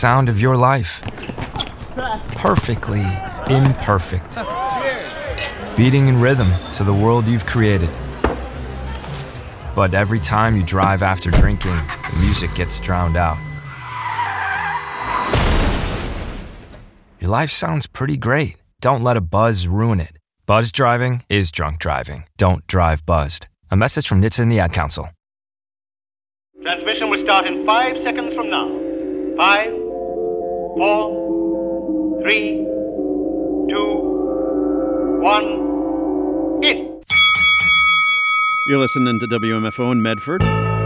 sound of your life. Perfectly imperfect. Beating in rhythm to the world you've created. But every time you drive after drinking, the music gets drowned out. Your life sounds pretty great. Don't let a buzz ruin it. Buzz driving is drunk driving. Don't drive buzzed. A message from NHTSA and the Ad Council. Transmission will start in 5 seconds from now. 5, 4, 3, 2, 1, in. You're listening to WMFO in Medford.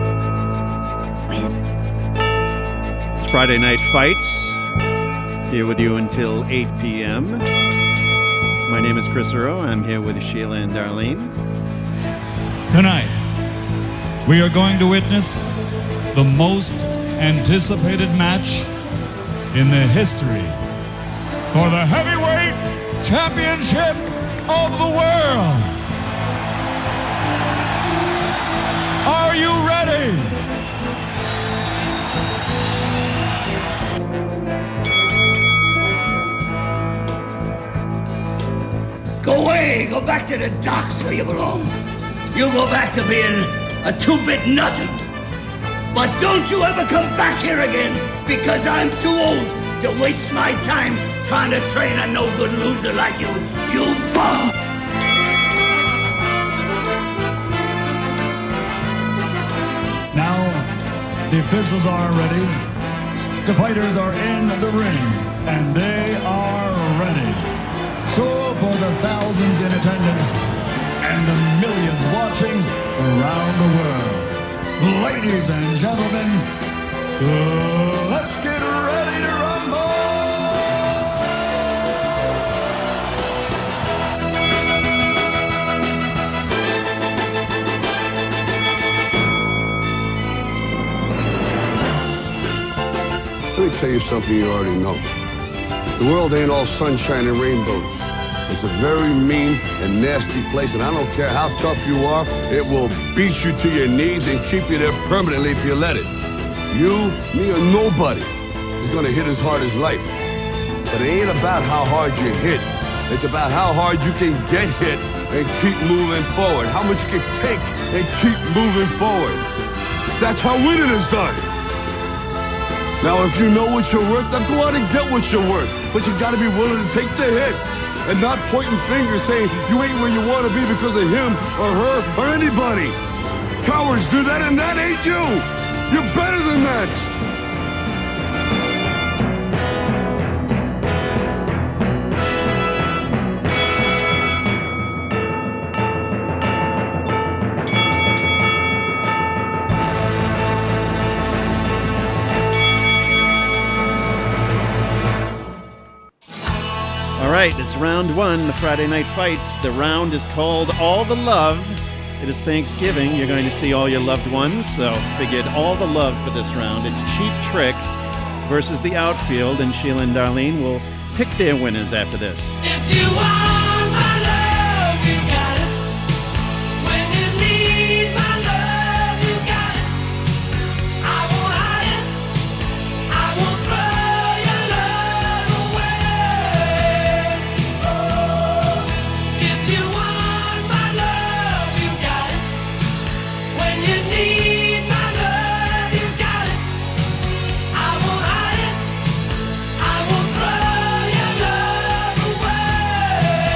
It's Friday Night Fights. Here with you until 8 p.m. My name is Chris Earl. I'm here with Sheila and Darlene. Tonight, we are going to witness the most anticipated match in the history for the heavyweight championship of the world. Are you ready? Go away! Go back to the docks where you belong. You go back to being a two-bit nothing. But don't you ever come back here again, because I'm too old to waste my time trying to train a no-good loser like you, you bum! Now, the officials are ready. The fighters are in the ring, and they are ready. So, for the thousands in attendance and the millions watching around the world, ladies and gentlemen, let's get ready to rumble! Let me tell you something you already know. The world ain't all sunshine and rainbows. It's a very mean and nasty place, and I don't care how tough you are, it will beat you to your knees and keep you there permanently if you let it. You, me, or nobody is gonna hit as hard as life. But it ain't about how hard you hit. It's about how hard you can get hit and keep moving forward. How much you can take and keep moving forward. That's how winning is done. Now, if you know what you're worth, then go out and get what you're worth. But you gotta be willing to take the hits and not pointing fingers saying you ain't where you want to be because of him or her or anybody. Cowards do that, and that ain't you. You're better than that. All right, it's round one, the Friday Night Fights. The round is called All the Love. It is Thanksgiving. You're going to see all your loved ones, so figured all the love for this round. It's Cheap Trick versus the Outfield, and Sheila and Darlene will pick their winners after this. If you want my love, you got it. When you need my love, you got it. I won't hide it. I won't throw your love away. Oh, if you want my love, you got it. When you need my love, you got it. I won't hide it. I won't throw your love away.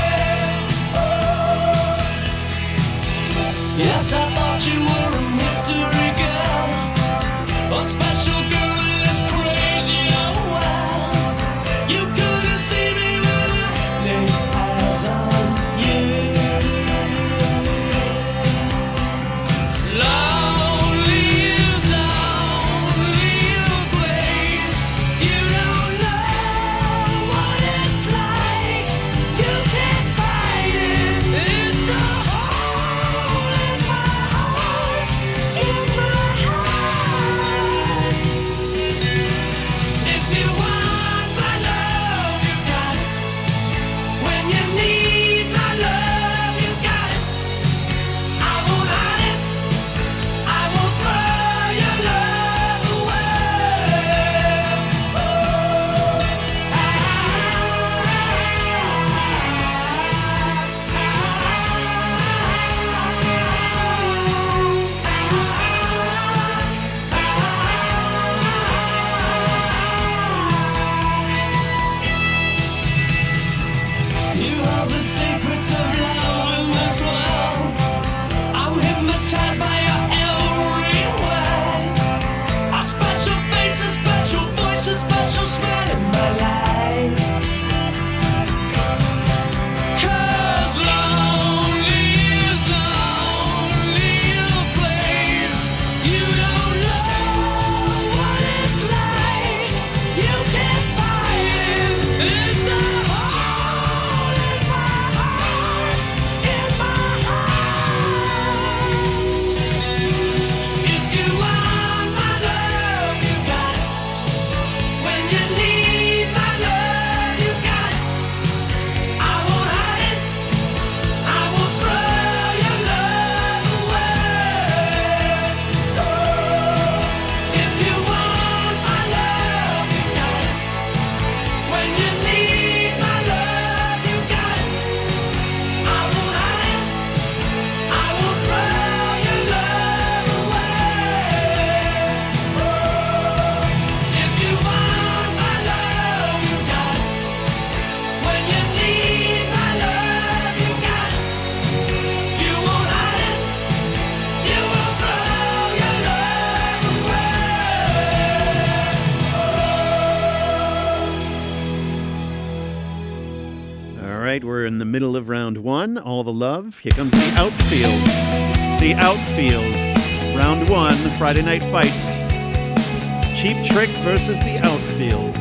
right, we're in the middle of round one. All the love. Here comes the outfield. The outfield. Round one, Friday Night Fights. Cheap Trick versus the outfield.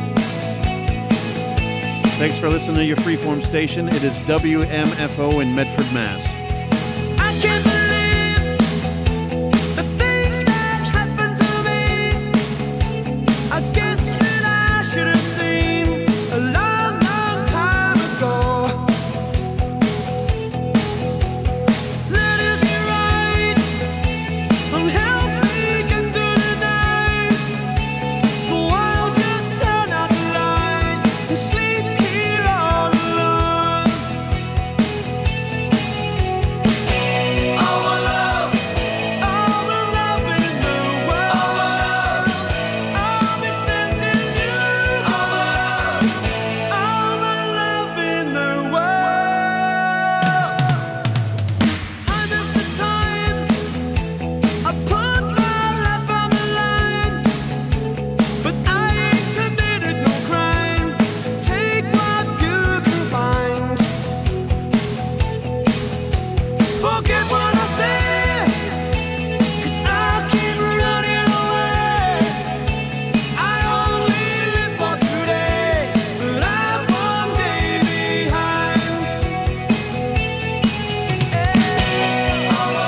Thanks for listening to your freeform station. It is WMFO in Medford, Mass. I can't believe the things that happened to me. I guess that I should have seen a long, long time ago. Let us be right and help me get through the night. So I'll just turn out the light and sleep here all alone. All the love in the world. I'll be sending you all the love in the world. Time after time, I put my life on the line, but I ain't committed no crime. So take what you can find. Forget what I said, 'cause I keep running away. I only live for today, but I'm one day behind. All the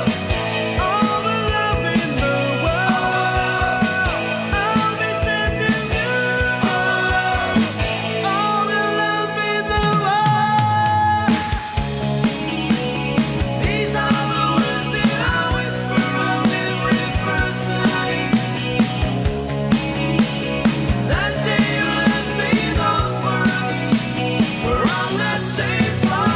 love in the world. I'll be sending you all the love in the world. These are the words that I whisper on every first night. That day you left me, those words were on that same flight.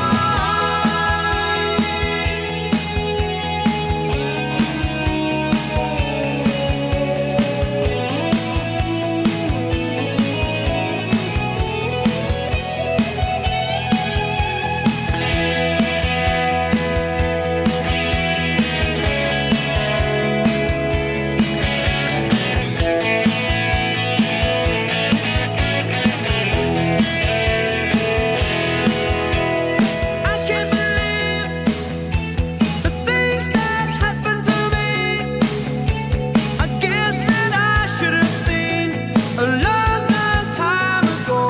I can't believe the things that happened to me. I guess that I should have seen a long, long time ago.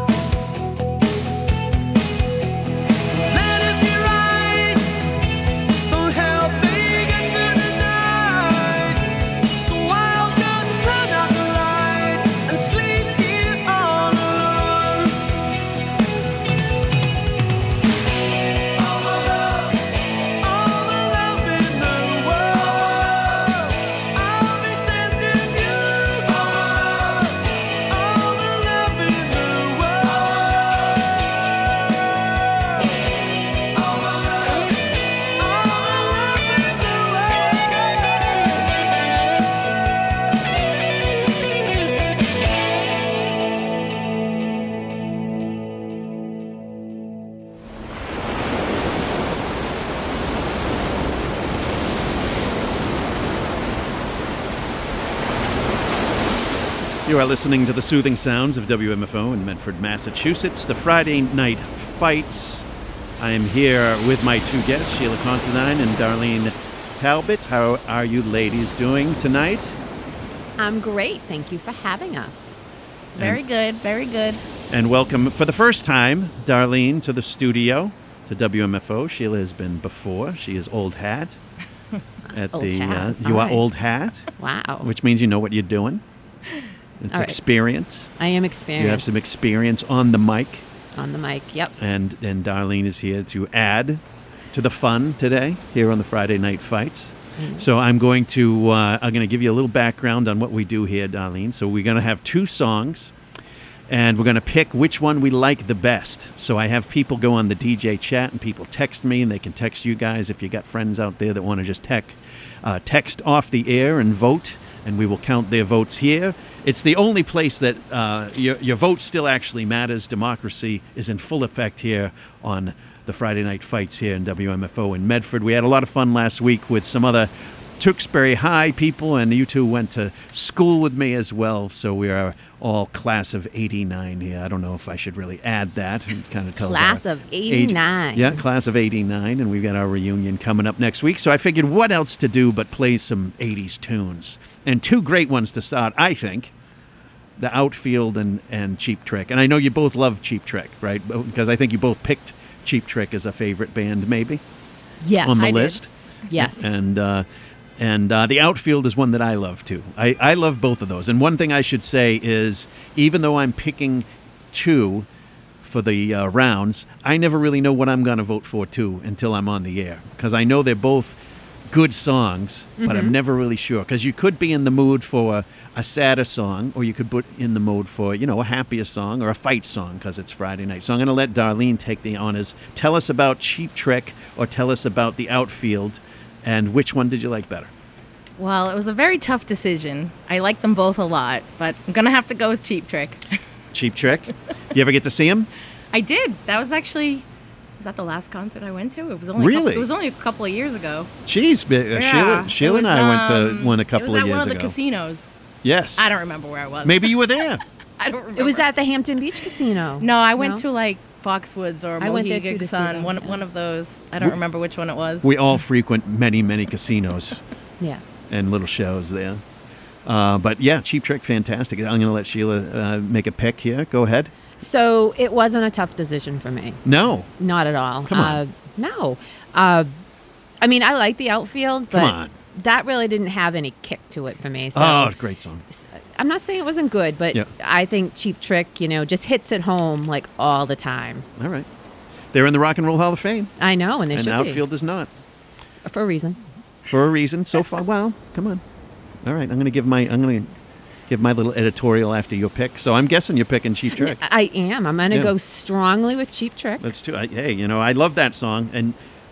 Let us be right, don't help me get through the night. So I'll just turn out the light and sleep here all alone. All the love in the world. I'll be sending you all the love in the world. All the love in You are listening to the soothing sounds of WMFO in Medford, Massachusetts. The Friday Night Fights. I am here with my two guests, Sheila Considine and Darlene Talbot. How are you ladies doing tonight? I'm great. Thank you for having us. Very good. Very good. And welcome for the first time, Darlene, to the studio, to WMFO. Sheila has been before. She is old hat. At Old the hat. you All are right. old hat, Wow. which means you know what you're doing. It's All right. experience. I am You have experienced some experience on the mic. on the mic. Yep. And Darlene is here to add to the fun today here on the Friday Night Fights. So I'm going to give you a little background on what we do here, Darlene. So we're going to have two songs, and we're going to pick which one we like the best. So I have people go on the DJ chat, and people text me, and they can text you guys if you got friends out there that want to just text off the air and vote, and we will count their votes here. It's the only place that your vote still actually matters. Democracy is in full effect here on the Friday Night Fights here in WMFO in Medford. We had a lot of fun last week with some other Tewksbury High people, and you two went to school with me as well, so we are all class of 89 here. I don't know if I should really add that. It kind of tells Class our of 89. age. Yeah, class of 89, and we've got our reunion coming up next week, so I figured what else to do but play some 80s tunes. And two great ones to start, I think. The Outfield and Cheap Trick. And I know you both love Cheap Trick, right? Because I think you both picked Cheap Trick as a favorite band, maybe, Yes. on the I did. list. Yes. And The Outfield is one that I love, too. I love both of those. And one thing I should say is, even though I'm picking two for the rounds, I never really know what I'm going to vote for, too, until I'm on the air. Because I know they're both good songs, but I'm never really sure. Because you could be in the mood for a sadder song, or you could put in the mood for, a happier song or a fight song because it's Friday night. So I'm going to let Darlene take the honors. Tell us about Cheap Trick or tell us about The Outfield, and which one did you like better? Well, it was a very tough decision. I like them both a lot, but I'm going to have to go with Cheap Trick. Cheap Trick? You ever get to see him? I did. That was actually... Was that the last concert I went to? It was only Really? it was only a couple of years ago. Jeez, Yeah. Sheila and It I was, went to one a couple it was of at years one of ago. the casinos. Yes. I don't remember where I was. Maybe you were there. I don't remember. It was at the Hampton Beach Casino. No, I went No? to like Foxwoods or I went there too Mohegan to see Sun. them, One of those. I don't remember which one it was. We all frequent many, many casinos Yeah. and little shows there. But yeah, Cheap Trick, fantastic. I'm going to let Sheila make a pick here. Go ahead. So it wasn't a tough decision for me. No. Not at all. Come on. No. I mean, I like The Outfield, but Come on. that really didn't have any kick to it for me. So Oh, great song. I'm not saying it wasn't good, but Yeah. I think Cheap Trick, just hits it home like all the time. All right. They're in the Rock and Roll Hall of Fame. I know, and they And should Outfield is not. be. For a reason. For a reason. So far, well, come on. All right, I'm going to give my little editorial after your pick. So I'm guessing you're picking Cheap Trick. I am. I'm going to Yeah. go strongly with Cheap Trick. That's too. Hey, I love that song, and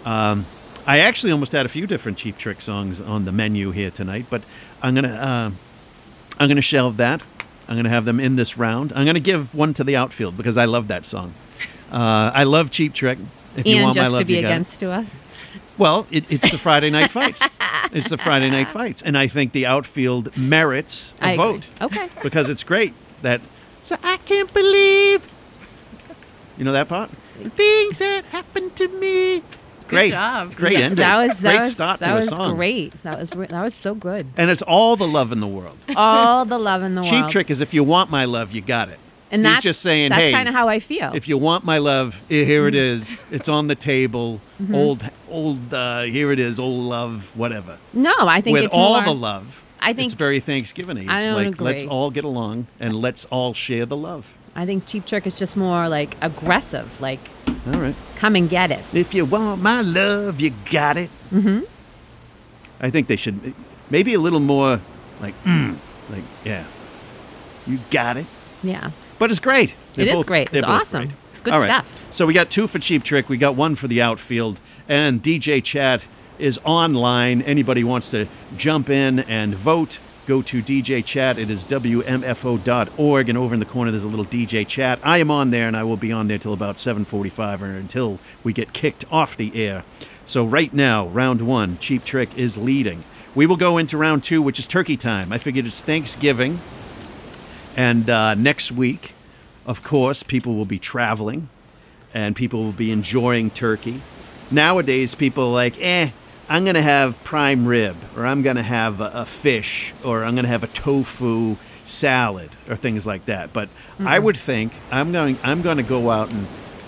I actually almost had a few different Cheap Trick songs on the menu here tonight, but I'm gonna shelve that. I'm gonna have them in this round. I'm gonna give one to The Outfield because I love that song. I love Cheap Trick. If you And want my just love, to be you got it. against to us. Well, it's the Friday Night Fights. It's the Friday Night Fights, and I think The Outfield merits a I agree. vote. Okay. Because it's great that. So I can't believe. You know that part? The things that happened to me. It's great. job. Great ending. That great was start that to was a song. great. That was so good. And it's all the love in the world. All the love in the Cheap world. Trick is if you want my love, you got it. And He's that's just saying, that's hey, kind of how I feel. if you want my love, here it is. It's on the table. Mm-hmm. Old. Here it is. Old love. Whatever. No, I think With it's all more, the love. I think- it's very Thanksgiving-y. I It's don't like agree. let's all get along and let's all share the love. I think Cheap Trick is just more like aggressive, like All right. come and get it. If you want my love, you got it. Mm-hmm. I think they should maybe a little more like yeah, you got it. Yeah. But it's great. It is great. they're It's both awesome. great. It's good All right. stuff. So we got 2 for Cheap Trick. We got 1 for The Outfield. And DJ Chat is online. Anybody wants to jump in and vote, go to DJ Chat. It is WMFO.org. And over in the corner, there's a little DJ Chat. I am on there, and I will be on there till about 7:45 or until we get kicked off the air. So right now, round 1, Cheap Trick is leading. We will go into round 2, which is turkey time. I figured it's Thanksgiving. And next week, of course, people will be traveling and people will be enjoying turkey. Nowadays, people are like, I'm going to have prime rib, or I'm going to have a fish, or I'm going to have a tofu salad, or things like that. But I would think I'm going to go out and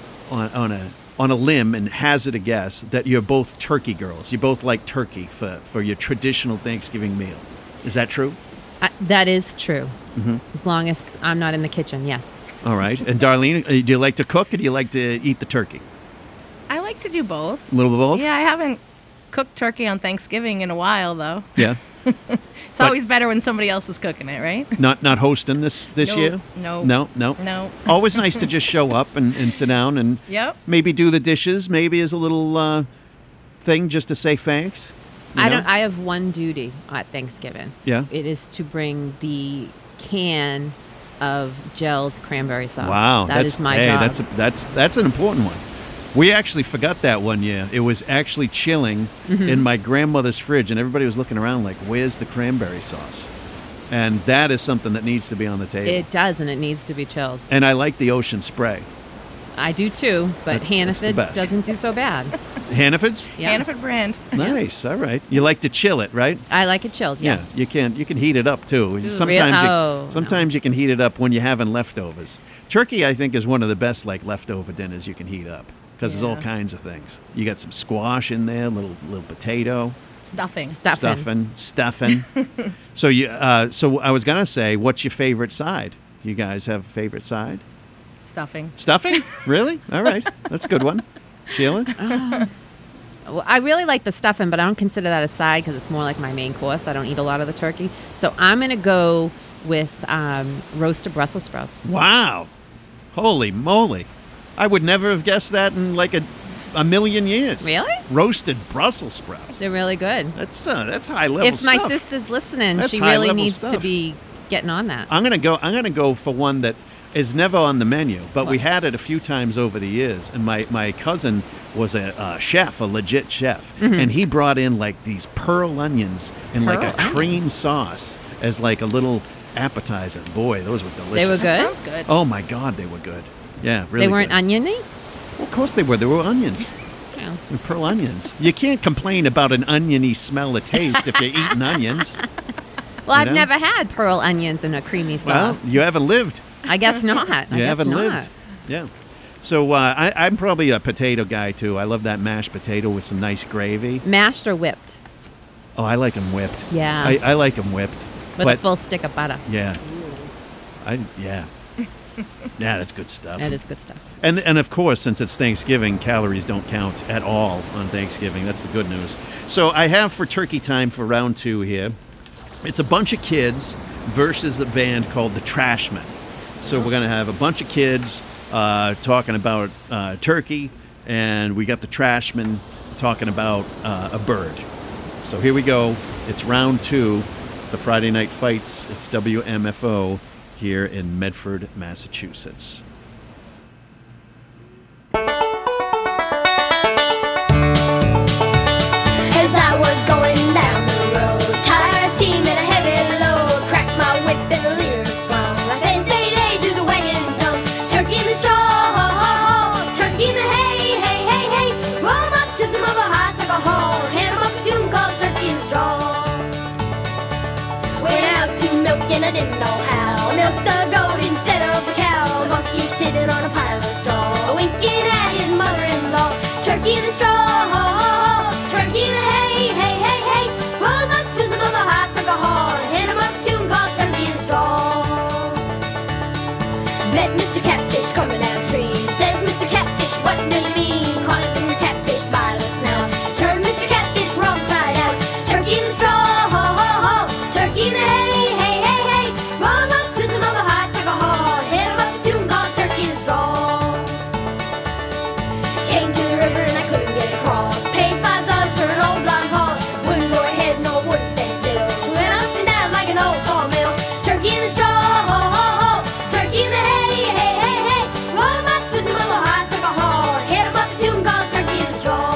on a limb and hazard a guess that you're both turkey girls. You both like turkey for your traditional Thanksgiving meal. Is that true? That is true. Mm-hmm. As long as I'm not in the kitchen, yes. All right. And Darlene, do you like to cook or do you like to eat the turkey? I like to do both. A little bit of both? Yeah, I haven't cooked turkey on Thanksgiving in a while, though. Yeah. It's always better when somebody else is cooking it, right? Not hosting this No, year? no. No. Always nice to just show up and sit down and Yep. maybe do the dishes, maybe as a little thing just to say thanks. you know? I have one duty at Thanksgiving. Yeah. It is to bring the can of gelled cranberry sauce. Wow. That is my job. That's an important one. We actually forgot that one year. It was actually chilling in my grandmother's fridge, and everybody was looking around like, where's the cranberry sauce? And that is something that needs to be on the table. It does, and it needs to be chilled. And I like the Ocean Spray. I do too, but That's the Hannaford best. doesn't do so bad. Hannaford's? Yeah. Hannaford brand. Nice. All right. You like to chill it, right? I like it chilled, yes. Yeah. You can heat it up too. Sometimes you can heat it up when you're having leftovers. Turkey, I think, is one of the best like leftover dinners you can heat up because there's all kinds of things. You got some squash in there, little potato. Stuffing. Stuffing. So so I was gonna say, what's your favorite side? Do you guys have a favorite side? Stuffing. Stuffing? Really? All right, that's a good one. Sheila? Well, I really like the stuffing, but I don't consider that a side because it's more like my main course. I don't eat a lot of the turkey. So I'm going to go with roasted Brussels sprouts. Wow. Holy moly. I would never have guessed that in like a million years. Really? Roasted Brussels sprouts. They're really good. That's high level If stuff. my sister's listening, That's she high really level needs to stuff. be getting on that. I'm gonna go for one that is never on the menu, but we had it a few times over the years. And my cousin was a chef, a legit chef, and he brought in like these pearl onions in like a cream sauce as like a little appetizer. Boy, those were delicious. They were good? Sounds good. Oh my God, they were good. Yeah, really. They weren't good. oniony? Well, of course they were. They were onions. Yeah. They're pearl onions. You can't complain about an oniony smell or taste if you're eating onions. Well, You I've know? never had pearl onions in a creamy Well, sauce. you haven't lived. I guess not. You haven't lived. Yeah. So I'm probably a potato guy too. I love that mashed potato with some nice gravy. Mashed or whipped? Oh, I like them whipped. Yeah. I like them whipped. With but, a full stick of butter. Yeah. Yeah, that's good stuff. That is good stuff. And of course, since it's Thanksgiving, calories don't count at all on Thanksgiving. That's the good news. So I have for turkey time for round 2 here. It's a bunch of kids versus the band called the Trashmen. So we're going to have a bunch of kids talking about turkey, and we got the Trashmen talking about a bird. So here we go. It's round 2. It's the Friday Night Fights. It's WMFO here in Medford, Massachusetts. As I was going down the road, tired team and a heavy load, cracked my whip and the leader sprung. I says, day to the wagon tongue, turkey in the straw, turkey in the hay, hey, hey, hey. Roll 'em up to some of a hot tuck a horn, hand 'em up a tune called Turkey in the Straw. Went out to milk and I didn't know how, milked the goat instead of the cow. Monkey sitting on a pile of straw, winking at his mother-in-law. Turkey in the straw. Turkey in the hay, hey, hey, hey. Roll 'em up to some of a hot tuck a horn, hand 'em up a tune called Turkey in the Straw. Met Mr. Catfish coming downstream. Says Mr. Catfish, what do you mean? Calling Mr. Catfish by the snout. Turn Mr. Catfish wrong side out. Turkey in the straw, turkey in the hay, hey, hey, hey. Roll 'em up to some of a hot tuck a horn, hand 'em up a tune called Turkey in the Straw. Came to the river and I couldn't get across. Paid $5 for an old blonde horse. Wouldn't go ahead, no wouldn't stand still. So went up and down like an old sawmill. Turkey in the straw, turkey in the hay, hey, hey, hey. Roll 'em up to some of a hot tuck a horn, hand 'em up a tune called Turkey in the Straw.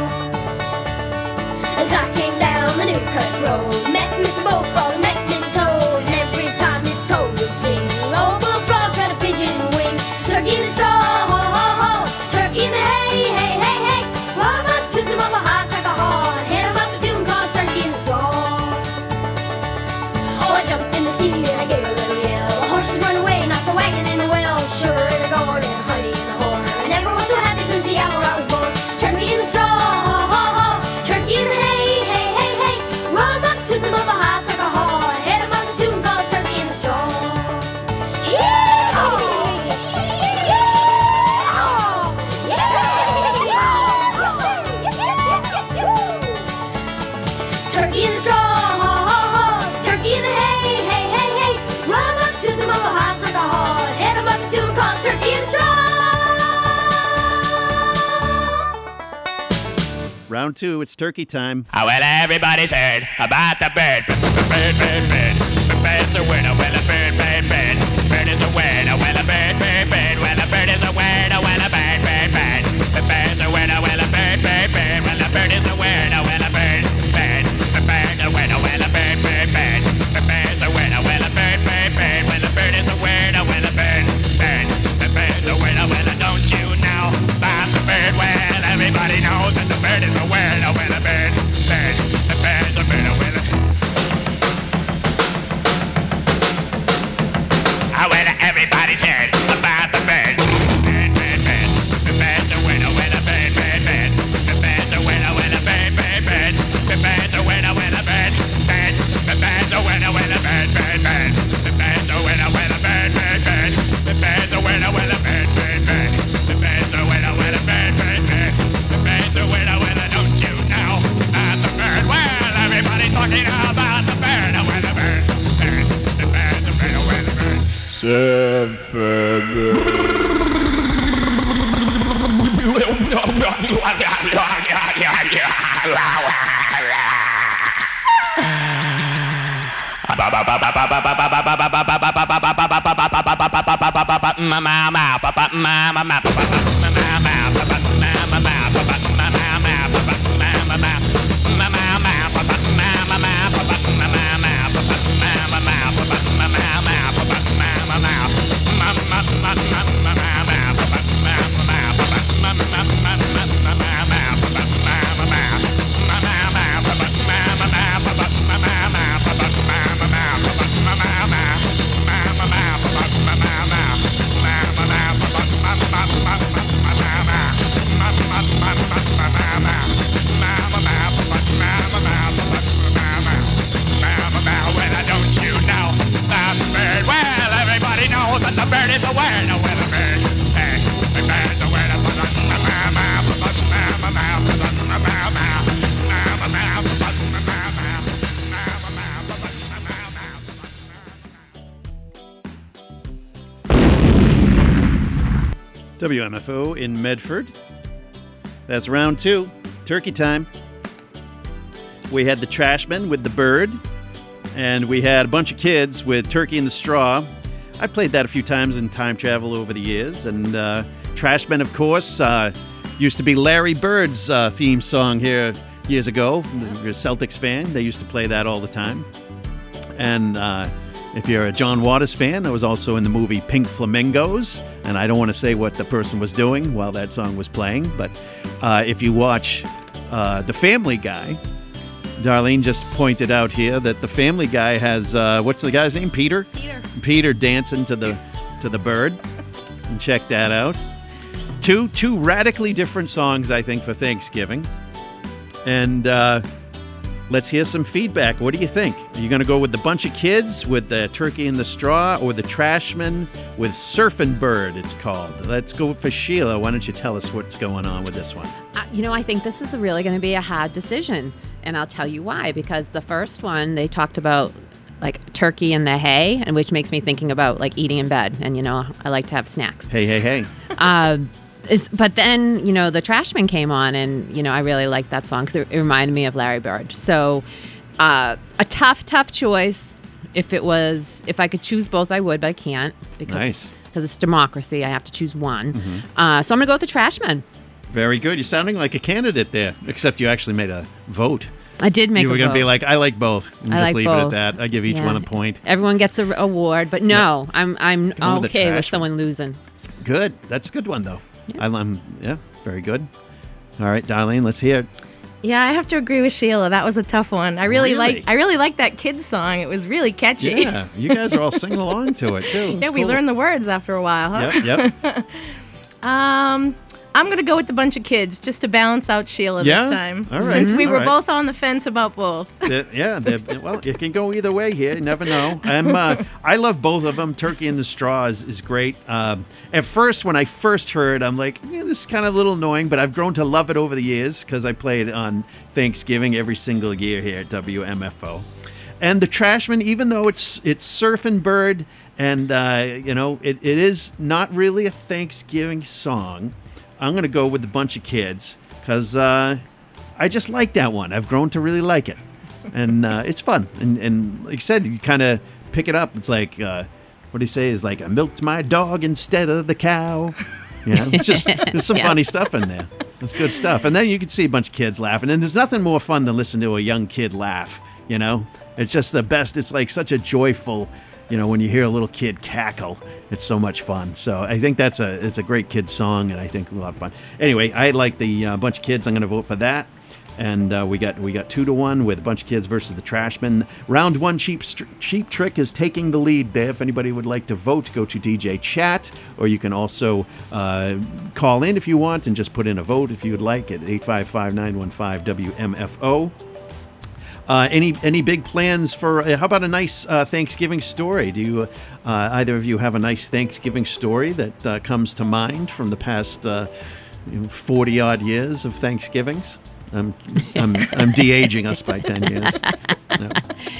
As I came down the new cut road, met Mr. Bullfrog, met Miss Toad, and every time Miss Toad would sing, old Bullfrog got a pigeon wing. Turkey in the straw, turkey in the hay, hey, hey, hey. Roll 'em up to some of a hot tuck a horn, hand 'em up a tune called Turkey in the Straw. Oh, I jumped in the sea and I gave a little yell. The horses run away, knocked the wagon in the well. Sugar in the gourd and honey in the horn. I never was so happy since the hour I was born. Turkey in the straw, turkey in the hay, hey, hey, hey. Roll 'em up to some of a hot tuck a horn, hand 'em up a tune called Turkey in the Straw. Turkey in the straw, turkey in the hay, hey, hey, hey. Roll 'em up to some of a hot tuck a horn, hand 'em up a tune called Turkey in the Straw. Round 2, it's turkey time. Oh, well, everybody's heard about the bird. Bird, bird, bird. The bird's a winner. Well, a bird, bird, bird. Bird is a winner. Well, a bird, bird, bird. Well, a bird is a winner. Well, a bird, bird, bird. The bird everybody's heard about the bird. Bird, bird, bird. The bird's a winner, winner, bird, bird, bird. The bird's a winner, winner, bird, bird, bird. The bird's a winner, winner, bird, bird. The bird's a winner, winner, bird, bird, bird. The bird's a winner, winner, bird, bird, bird. The bird's a winner, winner, bird, bird, bird. The bird's a winner, winner, bird, bird, bird. The bird's a winner, winner, don't you know about the bird? Well, everybody's talking about the bird, a winner, bird, bird. The bird's a winner, winner, bird. WMFO in Medford. That's round 2, turkey time. We had the Trashmen with the bird, and we had a bunch of kids with Turkey in the Straw. I played that a few times in time travel over the years, and Trashmen, of course, used to be Larry Bird's theme song here years ago. If you're a Celtics fan, they used to play that all the time. And if you're a John Waters fan, that was also in the movie Pink Flamingos. And I don't want to say what the person was doing while that song was playing, but if you watch The Family Guy, Darlene just pointed out here that The Family Guy has, what's the guy's name? Peter? Peter dancing to the bird. And check that out. Two radically different songs, I think, for Thanksgiving. And let's hear some feedback. What do you think? Are you going to go with the bunch of kids, with the Turkey in the Straw, or the Trashmen with Surfin' Bird, it's called? Let's go for Sheila. Why don't you tell us what's going on with this one? I think this is really going to be a hard decision, and I'll tell you why. Because the first one, they talked about like turkey in the hay, and which makes me thinking about like eating in bed, and I like to have snacks. Hey. But then, the Trashmen came on, and, I really liked that song because it reminded me of Larry Bird. So a tough choice. If I could choose both, I would, but I can't because it's democracy. I have to choose one. Mm-hmm. So I'm going to go with the Trashmen. Very good. You're sounding like a candidate there, except you actually made a vote. I did make a vote. You were going to be like, I like both. And I just like leave both. it at that. I give each one a point. Everyone gets an award, but no, I'm Go with okay the with Trashmen. someone losing. Good. That's a good one, though. Yeah, very good. All right, Darlene, let's hear it. Yeah, I have to agree with Sheila. That was a tough one. I really like that kids song. It was really catchy. Yeah, you guys are all singing along to it too. Yeah, we learned the words after a while, huh? Yep. I'm going to go with the bunch of kids just to balance out Sheila Yeah? this time. All right. Since we All were right. both on the fence about both. Well, it can go either way here. You never know. I love both of them. Turkey in the Straw is great. At first, when I first heard, I'm like, this is kind of a little annoying, but I've grown to love it over the years because I play it on Thanksgiving every single year here at WMFO. And the Trashmen, even though it's Surfin' Bird, and it is not really a Thanksgiving song, I'm going to go with the bunch of kids because I just like that one. I've grown to really like it. And it's fun. And like you said, you kind of pick it up. It's like, what do you say? Is like, I milked my dog instead of the cow. It's just, there's some funny stuff in there. It's good stuff. And then you can see a bunch of kids laughing. And there's nothing more fun than listen to a young kid laugh, It's just the best. It's like such a joyful, when you hear a little kid cackle, it's so much fun. So I think it's a great kid song, and I think a lot of fun. Anyway, I like the bunch of kids. I'm going to vote for that. And we got 2-1 with a bunch of kids versus the Trashmen. Round 1, Cheap Trick is taking the lead there. If anybody would like to vote, go to DJ Chat, or you can also call in if you want and just put in a vote if you would like at 855-915-WMFO. Any big plans for? How about a nice Thanksgiving story? Do you either of you have a nice Thanksgiving story that comes to mind from the past 40 odd years of Thanksgivings? I'm de-aging us by 10 years. No.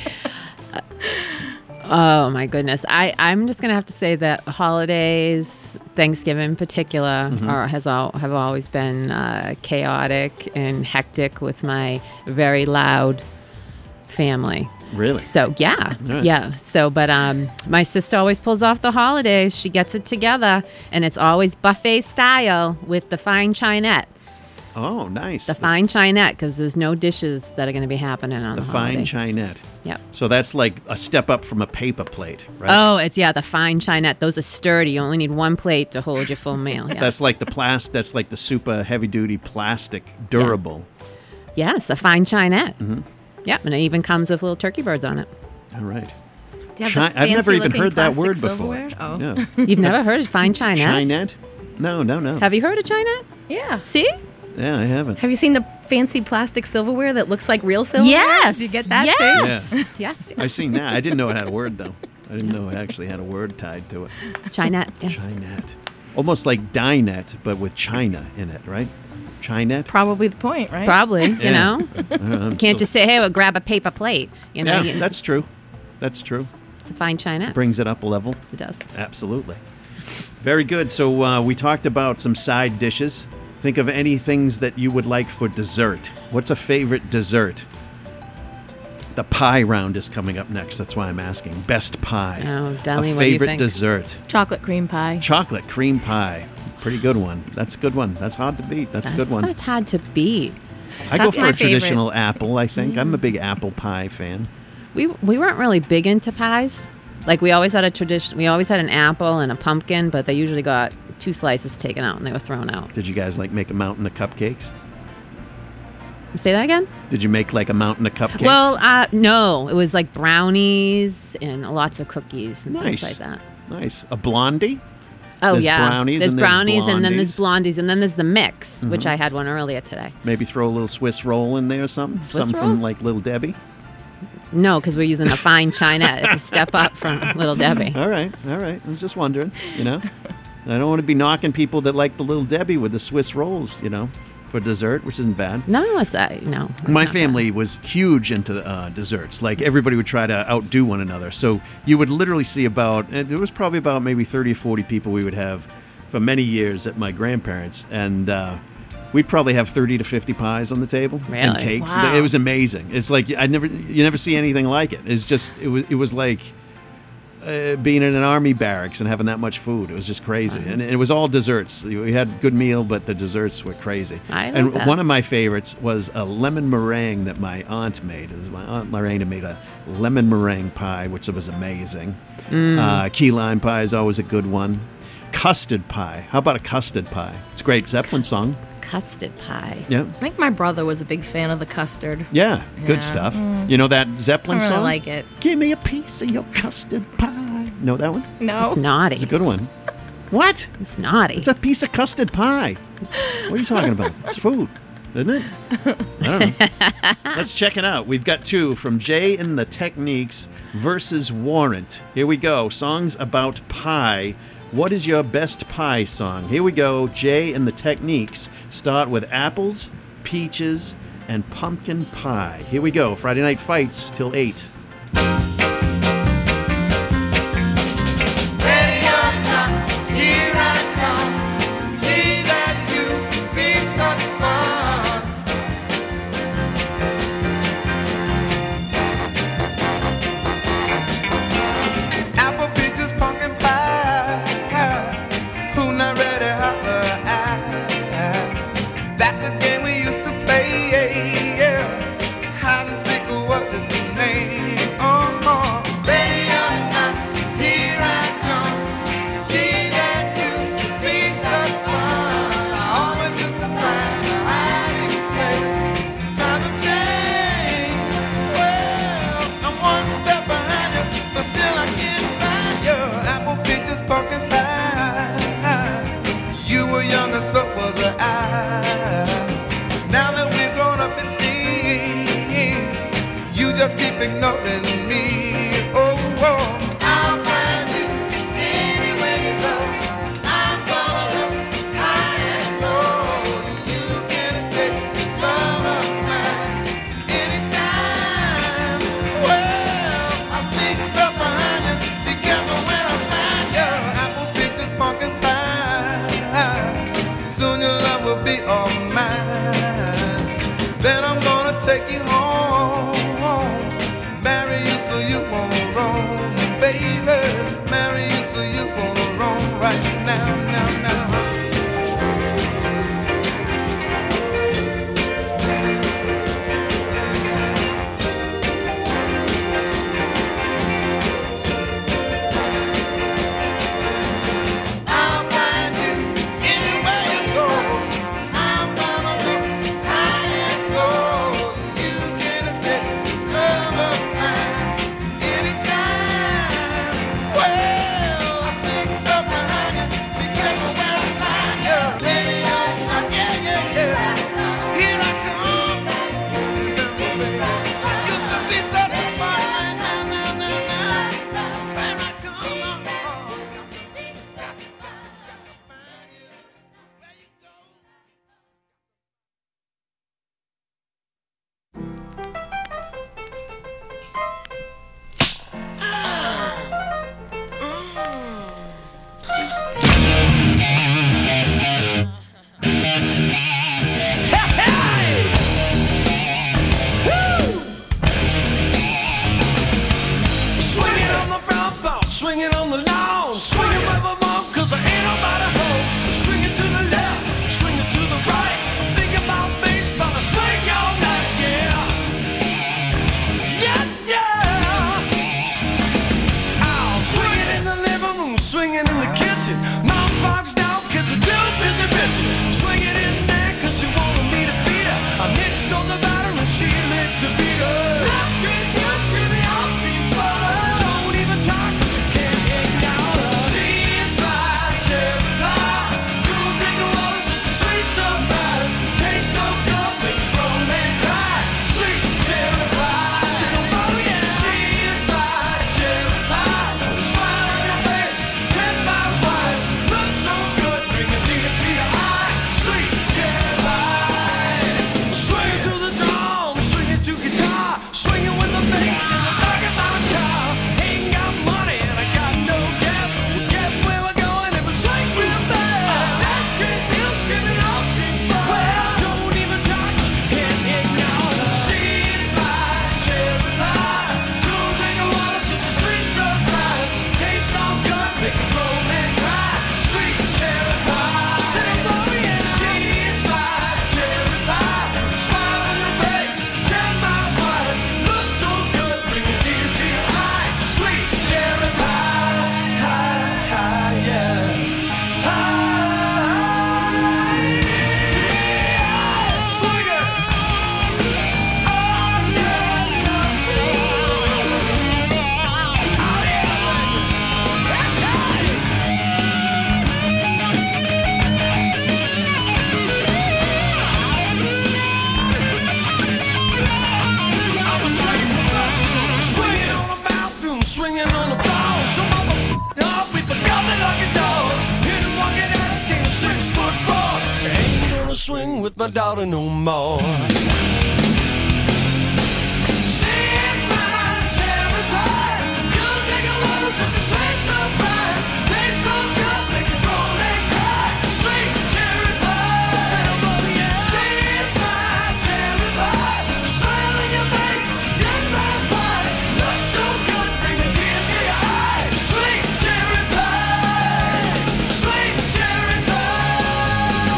Oh my goodness! I'm just gonna have to say that holidays, Thanksgiving in particular, have always been chaotic and hectic with my very loud family. Really? So yeah, Right. yeah. So, but my sister always pulls off the holidays. She gets it together, and it's always buffet style with the fine chinette. Oh, nice. The fine chinette, because there's no dishes that are going to be happening on the fine holiday. chinette. Yep. So that's like a step up from a paper plate, right? Oh, it's the fine chinette. Those are sturdy. You only need one plate to hold your full meal. Yeah. That's like That's like the super heavy duty plastic, durable. Yes, a fine chinette. Yep, and it even comes with little turkey birds on it. All right. Do you have the I've never even fancy-looking heard that plastic word before. silverware? Oh. Yeah. You've never heard of fine chinette? Chinette? No. Have you heard of chinette? Yeah. See? Yeah, I haven't. Have you seen the fancy plastic silverware that looks like real silverware? Yes. Did you get that Yes. too? Yes. I've seen that. I didn't know it had a word, though. I didn't know it actually had a word tied to it. Chinette. Yes. Chinette. Almost like dinette, but with China in it, right? Chinette? Probably the point, right? Probably. You Yeah. know, I'm you can't still- just say, "Hey, we'll grab a paper plate." You know, Yeah, that's true. That's true. it's a fine chinette. Brings it up a level. It does. Absolutely. Very good. So we talked about some side dishes. Think of any things that you would like for dessert. What's a favorite dessert? The pie round is coming up next. That's why I'm asking. Best pie. Oh, Deli, a what do you favorite think? dessert. Chocolate cream pie. Chocolate cream pie. Pretty good one. That's a good one. That's hard to beat. That's a good one. That's hard to beat. I go That's for my a favorite. traditional apple, I think. I'm a big apple pie fan. We weren't really big into pies. Like we always had a tradition. We always had an apple and a pumpkin, but they usually got 2 slices taken out and they were thrown out. Did you guys like make a mountain of cupcakes? Say that again? Did you make like a mountain of cupcakes? Well, no. It was like brownies and lots of cookies and Nice. things like that. Nice. A blondie? Oh, There's yeah. brownies There's and there's brownies and then there's blondies. blondies and then there's the mix, which Mhm. I had one earlier today. Maybe throw a little Swiss roll in there or something? Swiss something roll? from like Little Debbie? No, because we're using a fine chinette. It's a step up from Little Debbie. All right. I was just wondering, I don't want to be knocking people that like the Little Debbie with the Swiss rolls, for dessert, which isn't bad. No, it's no. it's My not family was huge into desserts. Like everybody would try to outdo one another. So you would literally see and there was probably about maybe 30 or 40 people we would have for many years at my grandparents. And we'd probably have 30 to 50 pies on the table and Really? cakes. Wow. It was amazing. It's like you never see anything like it. It was like being in an army barracks and having that much food. It was just crazy. And it was all desserts. We had a good meal, but the desserts were crazy. I like and that. one of my favorites was a lemon meringue that my aunt made. It was my Aunt Lorena made a lemon meringue pie, which was amazing. Key lime pie is always a good one. Custard pie. How about a custard pie? It's a great Zeppelin song. Custard pie. Yeah. I think my brother was a big fan of the custard. Yeah, good Yeah. stuff. You know that Zeppelin I really song? like it. Give me a piece of your custard pie. Know that one? No. It's naughty. It's a good one. What? It's naughty. It's a piece of custard pie. What are you talking about? It's food, isn't it? I don't know. Let's check it out. We've got 2 from Jay and the Techniques versus Warrant. Here we go. Songs about pie. What is your best pie song? Here we go. Jay and the Techniques start with apples, peaches, and pumpkin pie. Here we go. Friday Night Fights till 8. Ready or not, here I come. Gee, that used to be such fun. Apple, peaches, pumpkin pie. Who not ready? Holler, that's a game we used to play. Hide and seek was its name. pumpkin pie. You were young and so was I. Now that we've grown up, it seems you just keep ignoring me. Oh, I'll find you anywhere you go. I'm gonna look high and low. You can't escape this love of mine anytime. Well, I'll sneak up behind you. Be careful when I find you. Apple pictures, pumpkin pie. Soon your love will be all mine. Then I'm gonna take you home. Marry you so you won't roam, baby. Marry you so you won't roam right now. I'll find you anywhere you go. I'm gonna look high and low. You can't escape this love of mine anytime. Well, I'll sneak up behind you. Be careful when I find you. Lady on my yeah. Here I come. I used to be such a fun now. Here I come. Swinging on the front porch, swinging on the lawn, swinging with my mom, cause I ain't nobody home. Swinging to the left, swinging to the right, thinking about baseball, I swing all night, yeah. Oh, swinging in the living room, swinging in the kitchen, mom's boxed out, cause I'm too busy bitching. Swinging in there, cause she wanted me to beat her. I mixed on the batter and she licked the beater. I'll scream, you'll scream, I'll scream, but don't even try, cause you can't ignore her. She's my cherry pie. Cool, take a water, such a sweet surprise. Tastes so good, make a grown man cry. Sweet cherry pie. Oh yeah. She's my cherry pie. Smile on your face, 10 miles wide. Looks so good, bring a tear to your eye. Sweet cherry pie. Swinging to the drum, swinging to guitar, swinging with the bass in the back of my car. Ain't got money and I got no gas. We get where we're going if we swing real fast. I'll scream, you'll scream, and I'll scream, well, don't even try, cause you can't ignore her. She's my cherry pie. Cool, drink of water, such a sweet surprise. Tastes so good, make a grown man cry. Sweet cherry pie. Oh yeah. She's my cherry pie. Smile on your face, 10 miles wide. Looks so good, bring a tear to your eye. Sweet cherry pie. Yeah. Swing it. Swinging on the bathroom, swinging on the floor. Some of them up, we forgot they lock it door. Hit him walking out, skating 6'4". Ain't gonna swing with my daughter no more. She's my cherry pie. You'll take a water, such a sweet surprise. Tastes so good, make a grown man cry. Sweet cherry pie. She's my cherry pie. Smile on your face, 10 miles wide. Looks so good, bring a tear to your eye. Sweet cherry pie. Sweet cherry pie.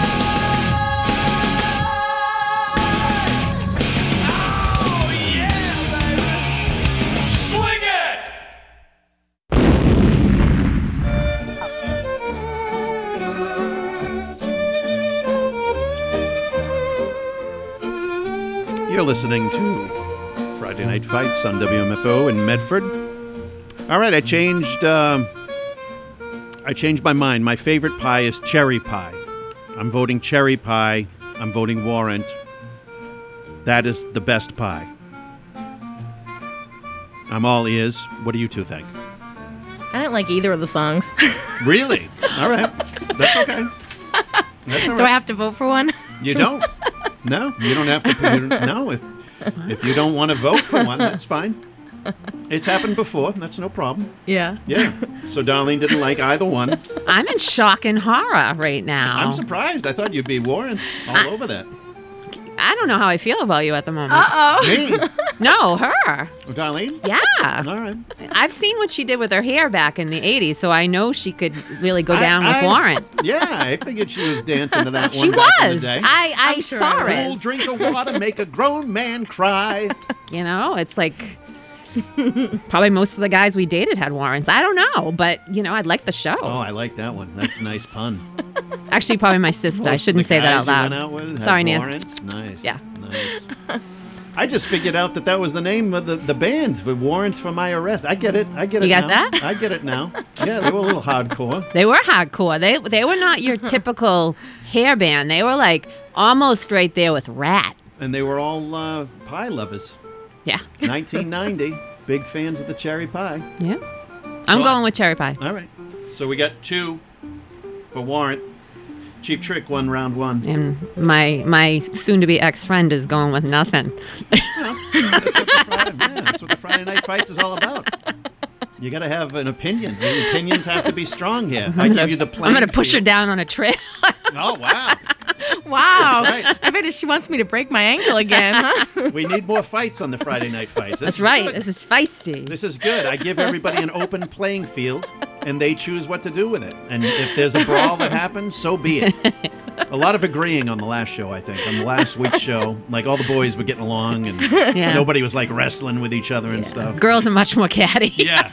Oh yeah, baby. Swing it. You're listening to Friday Night Fights on WMFO in Medford. All right, I changed I changed my mind. My favorite pie is cherry pie. I'm voting cherry pie. I'm voting Warrant. That is the best pie. I'm all ears. What do you two think? I didn't like either of the songs. Really? All right. That's okay. That's all Do I right. have to vote for one? You don't? No, you don't have to. No, if you don't want to vote for one, that's fine. It's happened before. That's no problem. Yeah. Yeah. So Darlene didn't like either one. I'm in shock and horror right now. I'm surprised. I thought you'd be Warren all over that. I don't know how I feel about you at the moment. Me? No, her. Oh, Darlene? Yeah. All right. I've seen what she did with her hair back in the 80s, so I know she could really go down with Warren. Yeah, I figured she was dancing to that one She back in the was. day. I saw Cool it. drink of water make a grown man cry. You know, it's like probably most of the guys we dated had Warrens. I don't know, but, you know, I'd like the show. Oh, I like that one. That's a nice pun. Actually, probably my sister. I Most of shouldn't the say that guys out you loud. went out with had Sorry, Nancy. warrants? Nice. Yeah. Nice. I just figured out that was the name of the band, with warrants for my arrest. I get it. I get it You got now. that? I get it now. Yeah, they were a little hardcore. They were hardcore. They were not your typical hair band. They were like almost right there with Rat. And they were all pie lovers. Yeah. 1990. Big fans of the cherry pie. Yeah. I'm So- going with cherry pie. All right. So we got 2 for Warrant. Cheap Trick won round 1. And my soon-to-be ex-friend is going with nothing. That's what the Friday Night Fights is all about. You got to have an opinion. The opinions have to be strong here. I give you the plan. I'm going to push her down on a trail. Oh, wow. Wow. That's right. I bet she wants me to break my ankle again, huh? We need more fights on the Friday Night Fights. That's right. This is feisty. This is good. I give everybody an open playing field, and they choose what to do with it. And if there's a brawl that happens, so be it. A lot of agreeing on the last show, I think. On the last week's show, like all the boys were getting along, and Yeah. nobody was like wrestling with each other and stuff. Girls are much more catty. Yeah.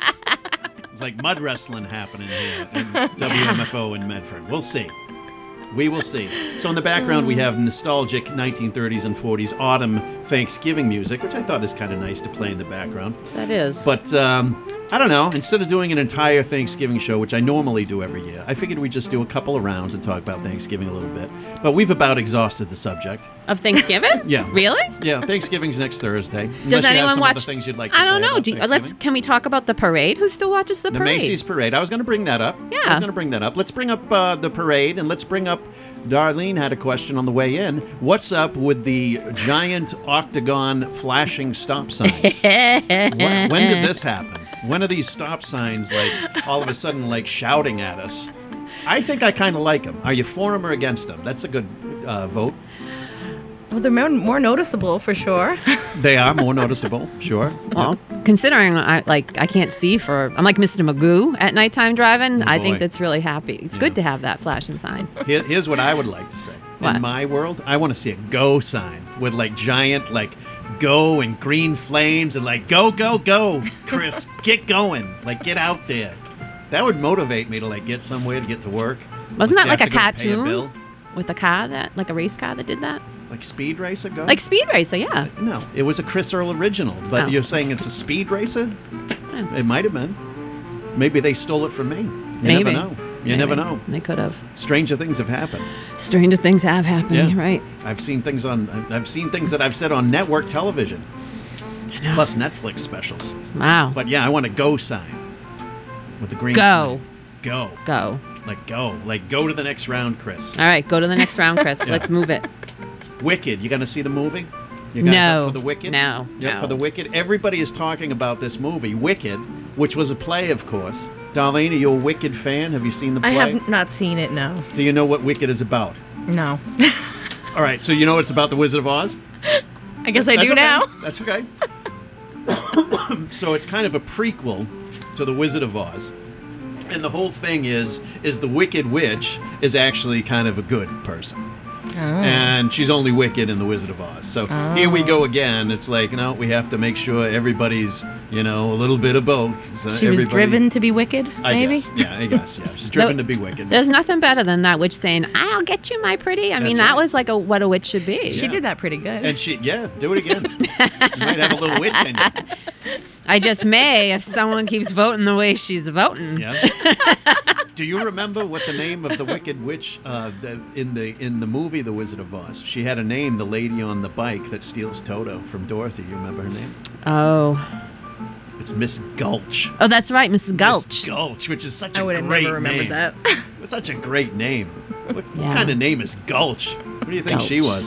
It's like mud wrestling happening here in WMFO in Medford. We'll see. We will see. So in the background, we have nostalgic 1930s and 40s autumn Thanksgiving music, which I thought is kind of nice to play in the background. That is. But I don't know. Instead of doing an entire Thanksgiving show, which I normally do every year, I figured we'd just do a couple of rounds and talk about Thanksgiving a little bit. But we've about exhausted the subject. Of Thanksgiving? Yeah. Really? Yeah, Thanksgiving's next Thursday. Does Unless you have anyone some watch? other things you'd like to I don't say know. about Do, Thanksgiving? can we talk about the parade? Who still watches the The parade? Macy's Parade. I was going to bring that up. Yeah. I was going to bring that up. Let's bring up the parade, and let's bring up... Darlene had a question on the way in. What's up with the giant octagon flashing stop signs? when did this happen? When are these stop signs, like, all of a sudden, like, shouting at us? I think I kind of like them. Are you for them or against them? That's a good vote. Well, they're more noticeable for sure. They are more noticeable, sure. Well, considering I can't see I'm like Mr. Magoo at nighttime driving. Oh, I think boy. that's really happy. It's good to have that flashing sign. Here's what I would like to say. What? In my world, I want to see a go sign with like giant like go and green flames and like go, go, go, Chris, get going. Like get out there. That would motivate me to like get somewhere to get to work. Wasn't that like a you have to go pay cartoon bill. with a car like a race car that did that? Like Speed Racer go? Like Speed Racer, yeah. No, it was a Chris Earl original, but Oh. you're saying it's a Speed Racer? Yeah. It might have been. Maybe they stole it from me. You Maybe. never know. You never know. They could have. Stranger things have happened. Stranger things have happened. Yeah. You're right. I've seen things that I've said on network television. Plus Netflix specials. Wow. But yeah, I want a go sign with the green. Go. flame. Go. Go. Like go. Like go to the next round, Chris. All right, go to the next round, Chris. Yeah. Let's move it. Wicked. You gonna see the movie? You guys No. up for the Wicked? No. Yep, No. for the Wicked. Everybody is talking about this movie, Wicked, which was a play, of course. Darlene, are you a Wicked fan? Have you seen the I play? have not seen it, no. Do you know what Wicked is about? No. All right, so you know it's about the Wizard of Oz? I guess I That's do okay. now. That's okay. So it's kind of a prequel to the Wizard of Oz. And the whole thing is the Wicked Witch is actually kind of a good person. And she's only wicked in the Wizard of Oz. So here we go again. It's like, we have to make sure everybody's, a little bit of both. So She was everybody- driven to be wicked, maybe? I guess. Yeah, she's driven to be wicked. There's nothing better than that witch saying, "I'll get you, my pretty." I mean, That's that right. was like what a witch should be. She did that pretty good. And do it again. You might have a little witch in you. I just may if someone keeps voting the way she's voting. Yeah. Do you remember what the name of the Wicked Witch in the movie The Wizard of Oz? She had a name, the lady on the bike that steals Toto from Dorothy. You remember her name? Oh. It's Miss Gulch. Oh, that's right, Mrs. Gulch. Miss Gulch, which is such I a would have great never remembered name. that. It's such a great name. What Yeah. kind of name is Gulch? What do you think she Gulch. was?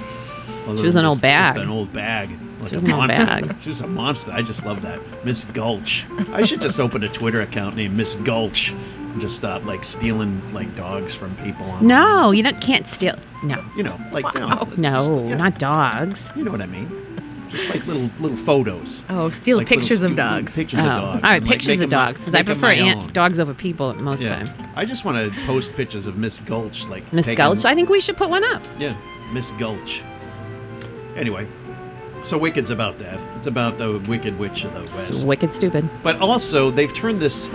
She was an old bag. Just an old bag. Like She a was an old monster. bag. She was a monster. I just love that. Miss Gulch. I should just open a Twitter account named Miss Gulch and just stop like stealing like dogs from people. No, you can't steal. No. You know, like No, yeah. not dogs. You know what I mean? Just like little photos. Oh, steal Like little pictures of little dogs. Pictures Oh. of dogs. All right, and, like, pictures make of them dogs, because I make them prefer my own. dogs over people most Yeah. times. I just want to post pictures of Miss Gulch, like Miss taking- Gulch, I think we should put one up. Yeah, Miss Gulch. Anyway, so Wicked's about that. It's about the Wicked Witch of the It's West. wicked stupid. But also, they've turned this,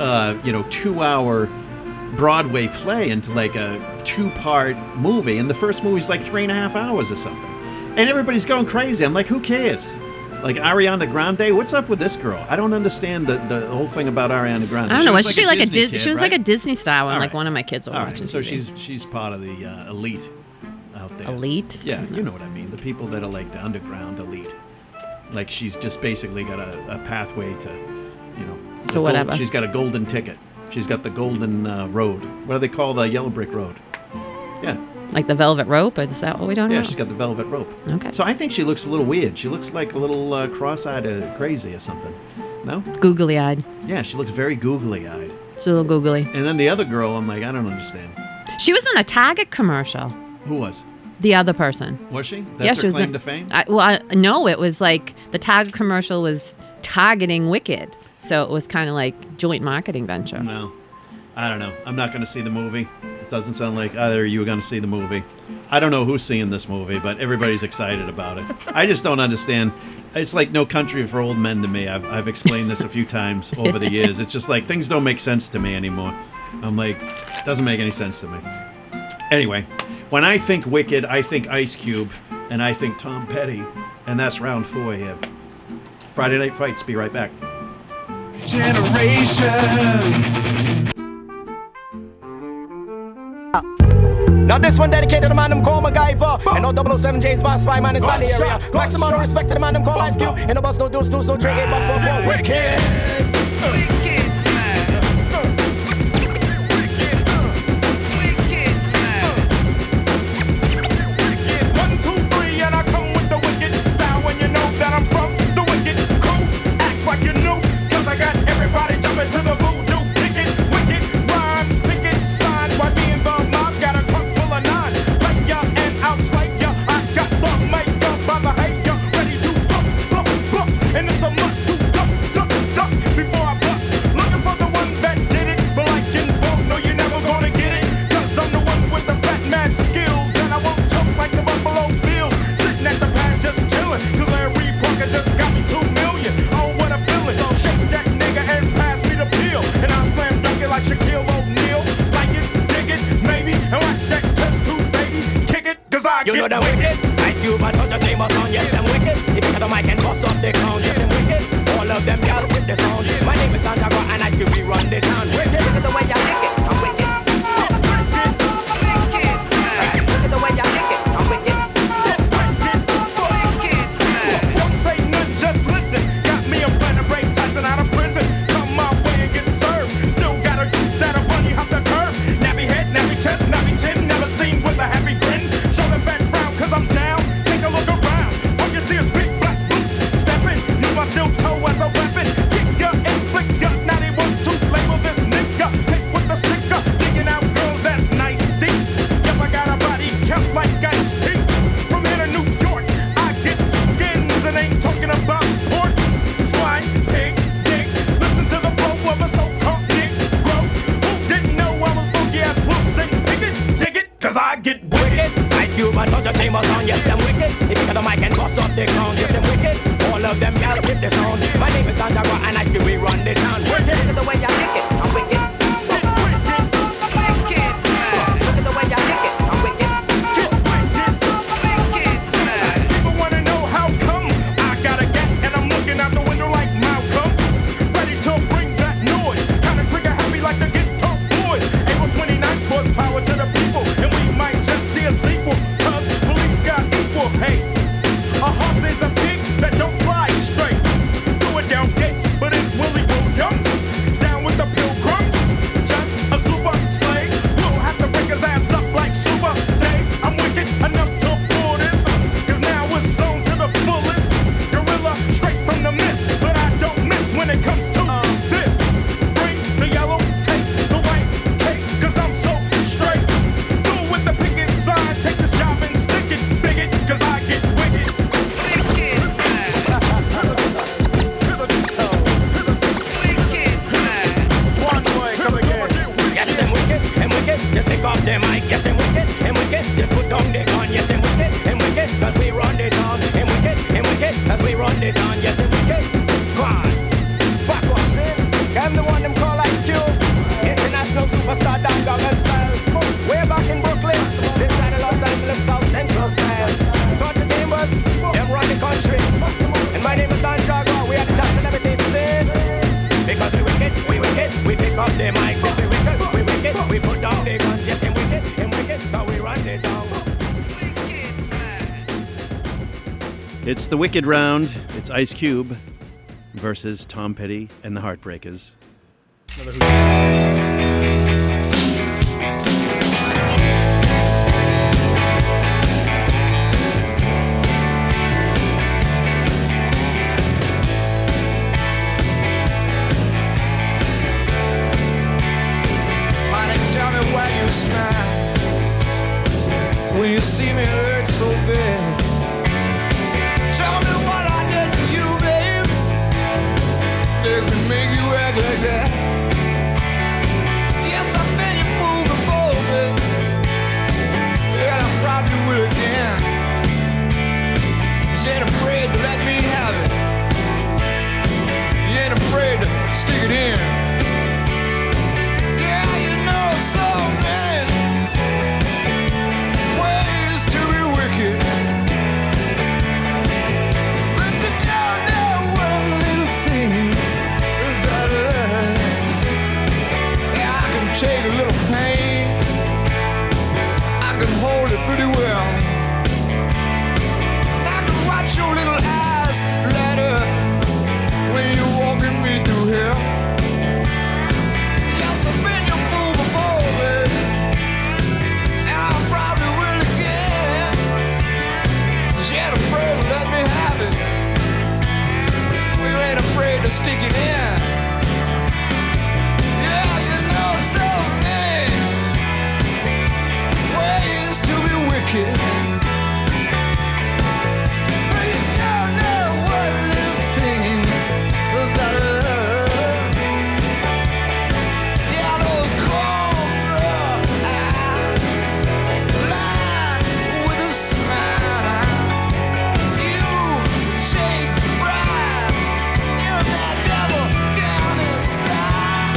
2-hour Broadway play into like a 2-part movie, and the first movie's like 3.5 hours or something. And everybody's going crazy. I'm like, who cares? Like Ariana Grande, what's up with this girl? I don't understand the whole thing about Ariana Grande. I don't know. Was like she like a Disney Disney? kid, She was right? like a Disney style one, All like right. one of my kids were All watching. right, so TV. she's part of the elite out there. Elite? Yeah, you know what I mean. The people that are like the underground elite. Like she's just basically got a pathway to, the To whatever. She's got a golden ticket. She's got the golden road. What do they call the yellow brick road? Yeah. Like the velvet rope? Is that what we're talking Yeah, about? she's got the velvet rope. Okay. So I think she looks a little weird. She looks like a little cross-eyed or crazy or something. No? Googly eyed. Yeah, she looks very googly-eyed. She's a little googly. And then the other girl, I'm like, I don't understand. She was in a Target commercial. Who was? The other person. Was she? That's Yeah, her she was claim in- to fame? No, it was like the Target commercial was targeting Wicked. So it was kind of like joint marketing venture. No. I don't know. I'm not going to see the movie. It doesn't sound like either of you are going to see the movie. I don't know who's seeing this movie, but everybody's excited about it. I just don't understand. It's like No Country for Old Men to me. I've explained this a few times over the years. It's just like things don't make sense to me anymore. I'm like, it doesn't make any sense to me. Anyway, when I think Wicked, I think Ice Cube, and I think Tom Petty, and that's round 4 here. Friday Night Fights. Be right back. Generation. Now this one dedicated to the man them call MacGyver. And no 007 James Bond spy man inside the area. Maximum respect to the man them call Ice Cube. And no bus no deuce no 3 8 but 4 4 wicked. 1, 2, 3, and I come with the wicked style when you know that I'm from the wicked crew. Act like you knew, 'cause I got everybody jumping to the voodoo. Wicked rhymes, picket signs. Why me and the mob got a truck full of 9. Play ya and outslay ya. I got the makeup by the hater, ready to bump. And it's a must to duck before I bust. Looking for the one that did it, but like in both, no, you're never gonna get it. 'Cause I'm the one with the fat mad skills, and I won't choke like the Buffalo Bills. Sitting at the pad just chilling, 'cause Larry Parker just got me 2 million. Oh, what a feeling. So shake that nigga and pass me the pill, and I'll slam dunk it like Shaquille O'Neal. Like it, dig it, maybe, and watch that test tube, baby. Kick it, 'cause I You get know them wicked. Ice Cube and Touch a James on. Yes, them wicked. If you got the mic and bust up the crown. Yes, them wicked. All of them y'all with the sound. My name is Santiago and Ice Cube. We run the town. Wicked. Look at the way y'all lick it. I'm wicked. Look at the way y'all lick it. I'm wicked. Don't say nothing, just listen. Got me a plan to break Tyson out of prison. Come my way and get served. Still got a goose that'll run you off the curb. Nappy head, nappy chest, nappy chin. Never seen with a happy grin. Show the back round, 'cause I'm down. Take a look around. All you see is big black boots. Stepping, use my steel toe as a weapon. Kick ya and flick ya. Now they want to label this nigga. Take with the sticker. Digging out girls that's nice deep. Yep, I got a body kept like Ice T. From here to New York, I get skins and ain't talking about pork. Swine, pig, dick. Listen to the flow of a so-called Negro. Who didn't know I was funky as wolves and picket? Dig it, 'cause I get Wicked. Ice Cube and Touch a James on. Yes, them wicked. If you got the mic and bust up the crown. Yes, them wicked. All of them y'all with the sound. My name is Santiago and Ice Cube. We run the town. Wicked. Look at the way y'all lick it. I'm wicked. Look at the way y'all lick it. I'm wicked. People wanna know how come I got a gat and I'm looking out the window like Malcolm. the mic. Yes, I'm wicked, just put down the gun. Yes, I'm wicked, cause we run the town. I'm wicked, cause we run the town. Yes, I'm wicked. Go on. Backwash, I'm the one them call Ice Cube. International superstar, Don Goggin style. Way back in Brooklyn, this side of Los Angeles, South Central style. Torture Chambers, them run the country. And my name is Don Jaguar, we are the top celebrity scene. Because we wicked, we pick up the mics. Yes, we wicked, we put down the guns. Yes, I'm wicked, cause we run the town. It's the Wicked Round. It's Ice Cube versus Tom Petty and the Heartbreakers. Smile when you see me hurt so bad. Tell me what I did to you, babe, that can make you act like that. Yes, I've been your fool before, babe, and I probably will again. You ain't afraid to let me have it. You ain't afraid to stick it in. Yeah, you know so many ways to be wicked, but you don't know one little thing about love. Yeah, I can take a little pain, I can hold it pretty well, and I can watch your little eyes light up when you're walking me through hell. Yes, I've been your fool before, baby, and I probably will again. She ain't afraid to let me have it. You ain't afraid to stick it in. Yeah, you know so many ways to be wicked, but you don't know one little thing about love. Yeah, those cold eyes lined with a smile. You take pride in that devil down inside.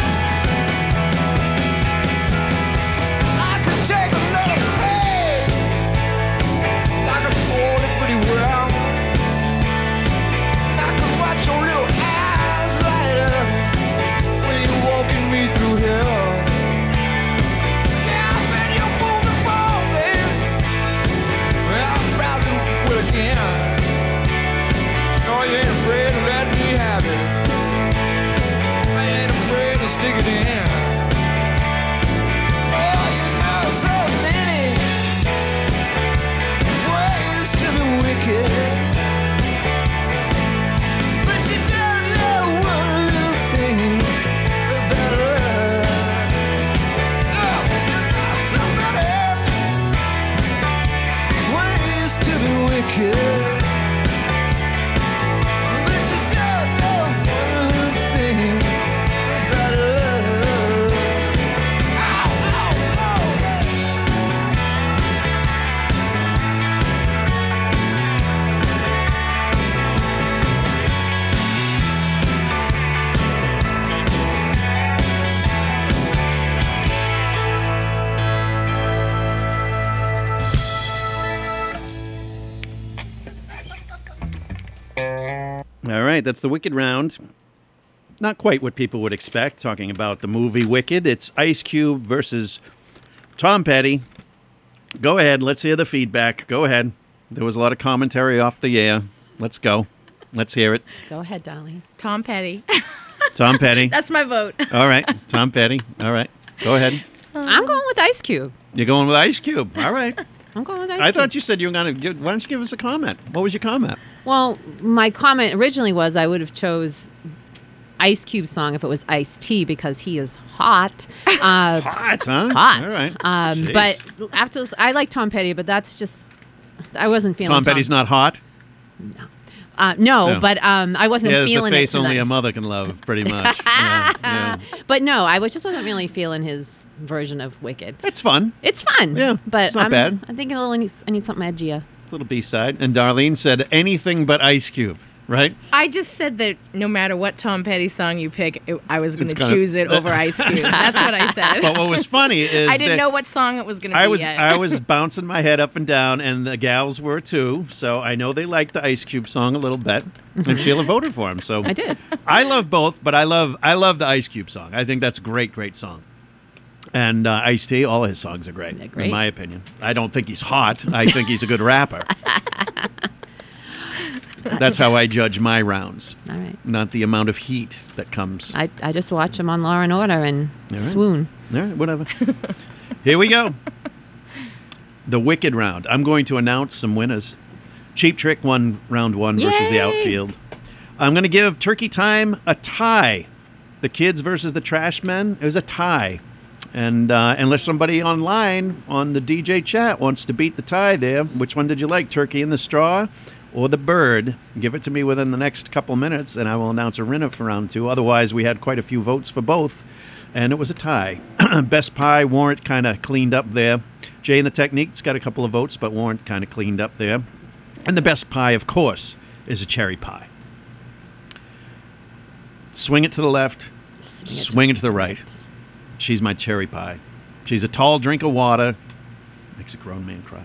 I could take another page, I could hold it pretty well. I could watch your little eyes light up when you're walking me through hell. Yeah, I've been your fool before, baby. Well, I'm proud to will again. No, you ain't afraid to let me have it. I ain't afraid to stick it in. Oh, you know so many ways to be wicked, but you don't know one little thing about love. Oh, you know so many ways to be wicked, but you don't know one little thing about love. Ow, ow, ow. All right, that's the Wicked Round. Not quite what people would expect, talking about the movie Wicked. It's Ice Cube versus Tom Petty. Go ahead, let's hear the feedback. Go ahead. There was a lot of commentary off the air. Let's go. Let's hear it. Go ahead, darling. Tom Petty. Tom Petty. That's my vote. All right, Tom Petty. All right, go ahead. I'm going with Ice Cube. You're going with Ice Cube. All right. I'm going with Ice I Cube. thought you said you were going to. Why don't you give us a comment? What was your comment? Well, my comment originally was I would have chose Ice Cube's song if it was Ice-T because he is hot. Hot, huh? Hot. All right. But after I like Tom Petty, but that's just I wasn't feeling Tom Petty's not hot? No. No, but I wasn't Yeah, it's the feeling face it. only tonight. a mother can love, pretty much. Yeah. But no, I just wasn't really feeling his version of Wicked. It's fun. It's fun. Yeah, but it's not bad. I think I need something edgier. It's a little B-side. And Darlene said anything but Ice Cube, right? I just said that no matter what Tom Petty song you pick, I was going It's to gonna- choose it over Ice Cube. That's what I said. But what was funny is I didn't that know what song it was going to be yet. I was bouncing my head up and down, and the gals were too. So I know they liked the Ice Cube song a little bit, and Sheila voted for him. So I did. I love both, but I love the Ice Cube song. I think that's a great song. And Ice-T, all of his songs are great, great. in my opinion. I don't think he's hot. I think he's a good rapper. That's how I judge my rounds. All right. Not the amount of heat that comes. I just watch him on Law and Order and All right. swoon. All right, whatever. Here we go. The Wicked round. I'm going to announce some winners. Cheap Trick won round 1 versus the Yay! outfield. I'm going to give Turkey Time a tie. The Kids versus the Trashmen. It was a tie. And unless somebody online on the DJ chat wants to beat the tie there, which one did you like, Turkey in the Straw or the Bird? Give it to me within the next couple minutes, and I will announce a winner for round 2. Otherwise, we had quite a few votes for both, and it was a tie. Best Pie, Warrant kind of cleaned up there. Jay and the Technique's got a couple of votes, but Warrant kind of cleaned up there. And the best pie, of course, is a cherry pie. Swing it to the left, swing it to the right. She's my cherry pie. She's a tall drink of water. Makes a grown man cry.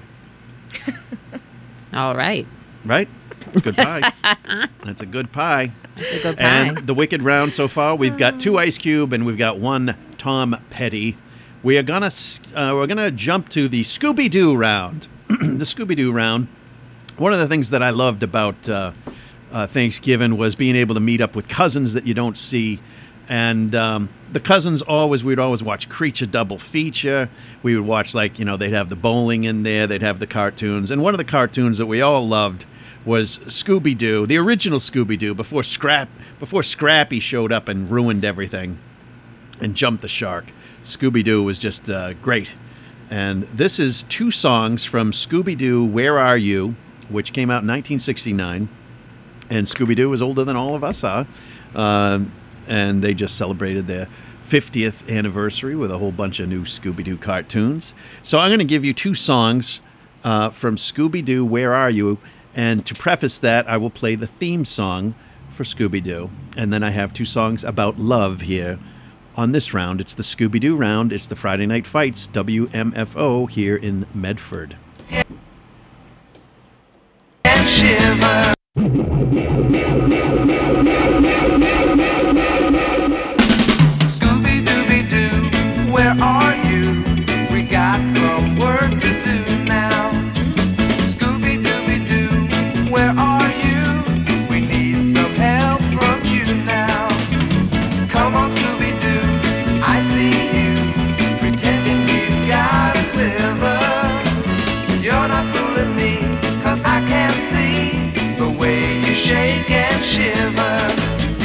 All right. Right? It's a good pie. That's a good pie. That's a good pie. And the Wicked round so far, we've got 2 Ice Cube and we've got 1 Tom Petty. We are gonna jump to the Scooby-Doo round. The Scooby-Doo round. One of the things that I loved about Thanksgiving was being able to meet up with cousins that you don't see. And the cousins we'd always watch Creature Double Feature. We would watch, they'd have the bowling in there, they'd have the cartoons. And one of the cartoons that we all loved was Scooby-Doo, the original Scooby-Doo, before Scrappy showed up and ruined everything and jumped the shark. Scooby-Doo was just great. And this is 2 songs from Scooby-Doo, Where Are You?, which came out in 1969. And Scooby-Doo is older than all of us are. And they just celebrated their 50th anniversary with a whole bunch of new Scooby-Doo cartoons. So I'm going to give you 2 songs from Scooby-Doo, Where Are You? And to preface that, I will play the theme song for Scooby-Doo. And then I have 2 songs about love here on this round. It's the Scooby-Doo round. It's the Friday Night Fights, WMFO, here in Medford. And shiver. Scooby-Dooby-Doo, where are you? We got some work to do now. Scooby-Dooby-Doo, where are you? We need some help from you now. Come on, Scooby-Doo, I see you, pretending you got a sliver. You're not fooling me, 'cause I can see the way you shake and shiver.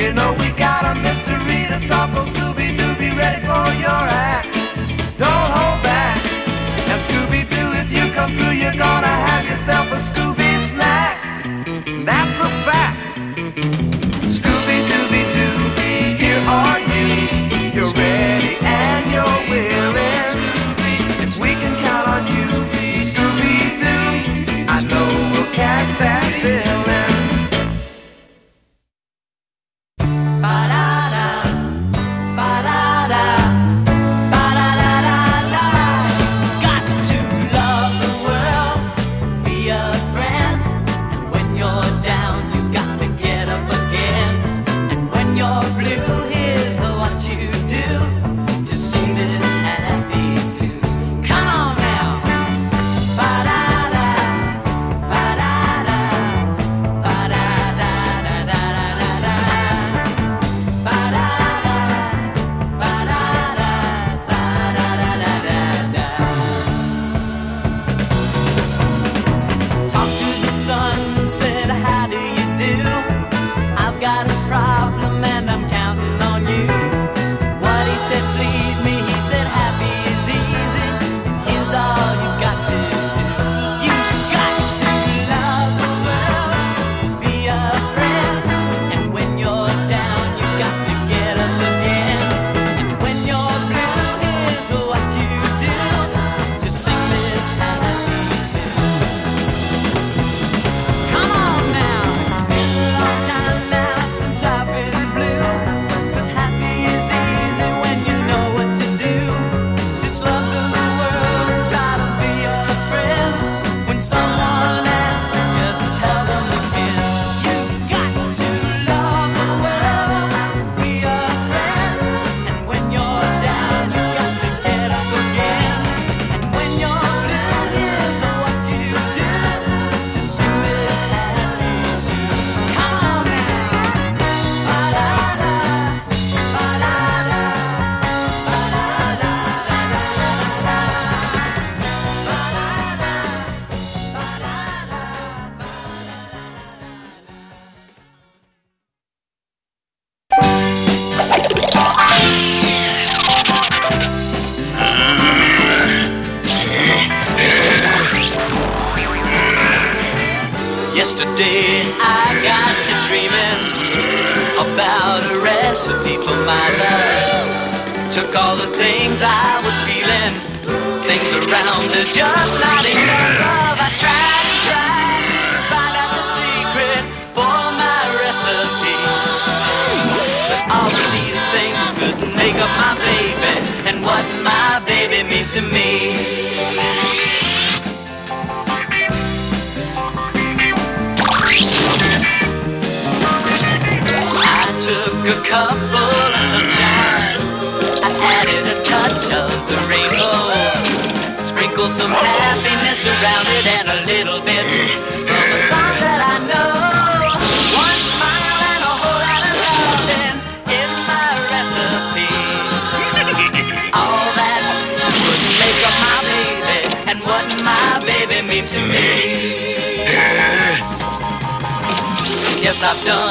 Today I got to dreaming about a recipe for my love. Took all the things I was feeling, things around is just not enough love. I tried and tried to find out the secret for my recipe, but all of these things couldn't make up my baby and what my baby means to me. Took a couple of sunshine, I added a touch of the rainbow, sprinkled some happiness around it and a little bit from a song that I know. One smile and a whole lot of loving in my recipe. All that wouldn't make up my baby and what my baby means to me. Yes, I've done